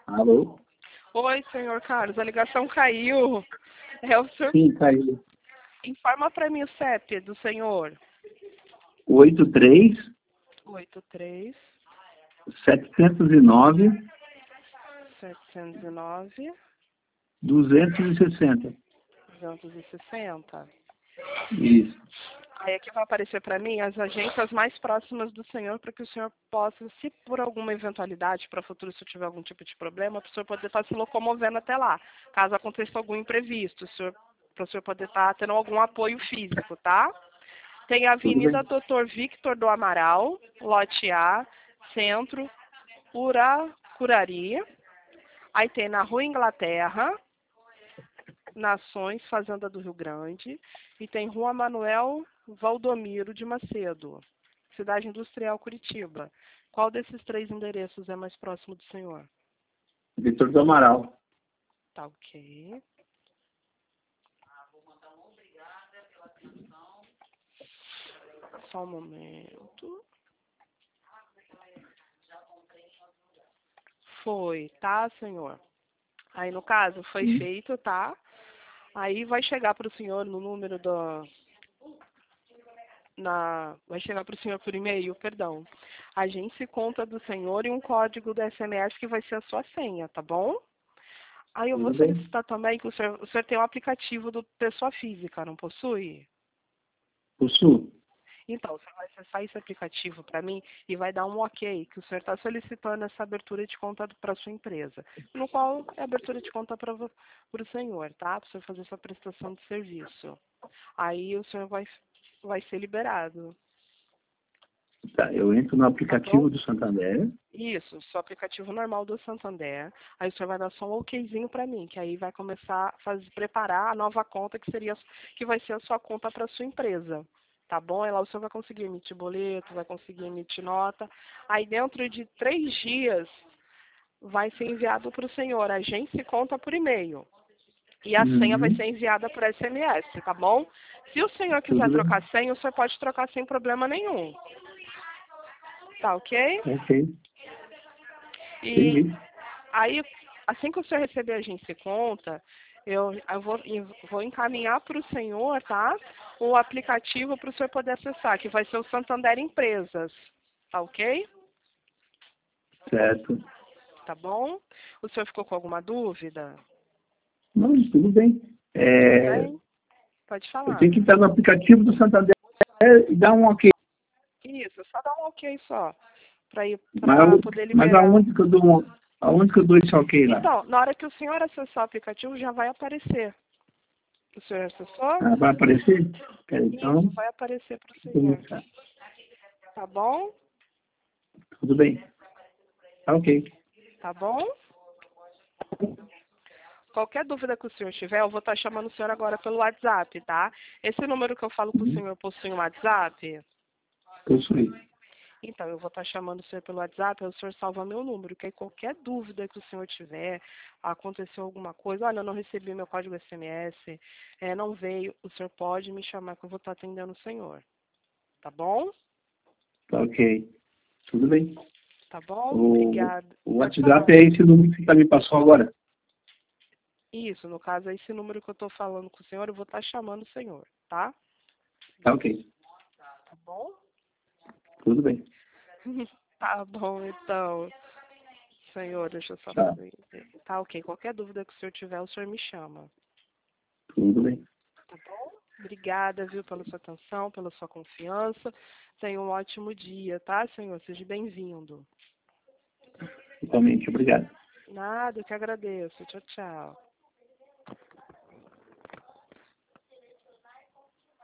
Alô? Oi, senhor Carlos, a ligação caiu. É o senhor. Sim, caiu. Informa para mim o CEP do senhor. 83 83 709 709 260. 260. Isso. Aí aqui vai aparecer para mim as agências mais próximas do senhor, para que o senhor possa, se por alguma eventualidade, para o futuro, se tiver algum tipo de problema, para o senhor poder estar se locomovendo até lá. Caso aconteça algum imprevisto, para o senhor poder estar tendo algum apoio físico, tá? Tem a Tudo Avenida bem. Dr. Victor do Amaral, lote A, Centro, Curari. Aí tem na Rua Inglaterra, Nações, Fazenda do Rio Grande. E tem Rua Manuel Valdomiro de Macedo, Cidade Industrial Curitiba. Qual desses três endereços é mais próximo do senhor? Vitor do Amaral. Tá ok. Só um momento. Foi, tá, senhor? Aí, no caso, foi feito, tá? Aí vai chegar para o senhor no número da... vai chegar para o senhor por e-mail, perdão. Agência e conta do senhor e um código do SMS que vai ser a sua senha, tá bom? Aí eu vou Tudo bem. solicitar também que o senhor tem um aplicativo do Pessoa Física, não possui? O Sul. Então, você vai acessar esse aplicativo para mim e vai dar um ok, que o senhor está solicitando essa abertura de conta para a sua empresa, no qual é abertura de conta para o senhor, tá? Para o senhor fazer sua prestação de serviço. Aí o senhor vai ser liberado. Tá, eu entro no Tá aplicativo bom? do Santander. Isso, seu aplicativo normal do Santander. Aí o senhor vai dar só um okzinho para mim, que aí vai começar a preparar a nova conta que vai ser a sua conta para a sua empresa. Tá bom? Aí lá o senhor vai conseguir emitir boleto, vai conseguir emitir nota. Aí dentro de 3 dias vai ser enviado para o senhor agência e conta por e-mail. E a senha vai ser Uhum. enviada por SMS, tá bom? Se o senhor quiser Tudo bem. trocar senha, o senhor pode trocar sem problema nenhum. Tá ok? Ok. E Entendi. aí, assim que o senhor receber a agência e conta, eu vou encaminhar para o senhor, tá? O aplicativo para o senhor poder acessar, que vai ser o Santander Empresas. Tá ok? Certo. Tá bom? O senhor ficou com alguma dúvida? Não, tudo bem. Tudo bem? Pode Eu falar. tenho que estar no aplicativo do Santander e dar um ok. Isso, só dá um ok só, Mas, para poder mas liberar. aonde que eu dou esse ok lá? Então, na hora que o senhor acessar o aplicativo, já vai aparecer. O senhor acessou? Ah, vai aparecer? Isso, Então, vai aparecer para o vou senhor. entrar. Tá bom? Tudo bem. Tá ok. Tá bom? Qualquer dúvida que o senhor tiver, eu vou estar chamando o senhor agora pelo WhatsApp, tá? Esse número que eu falo com o Uhum. senhor possui um WhatsApp? Possui. Então, eu vou estar chamando o senhor pelo WhatsApp, aí o senhor salva meu número, que aí qualquer dúvida que o senhor tiver, aconteceu alguma coisa, olha, eu não recebi meu código SMS, não veio, o senhor pode me chamar que eu vou estar atendendo o senhor. Tá bom? Tá ok. Tudo bem. Tá bom? O, Obrigada. o Pode falar. WhatsApp é esse número que você me passou agora. Isso, no caso, é esse número que eu estou falando com o senhor, eu vou estar chamando o senhor, tá? Tá ok. Tá bom? Tudo bem. Tá bom, então. Senhor, deixa eu só Tá. fazer. Tá ok. Qualquer dúvida que o senhor tiver, o senhor me chama. Tudo bem. Tá bom? Obrigada, viu, pela sua atenção, pela sua confiança. Tenha um ótimo dia, tá, senhor? Seja bem-vindo. Igualmente. Obrigado. Nada, eu que agradeço. Tchau, tchau.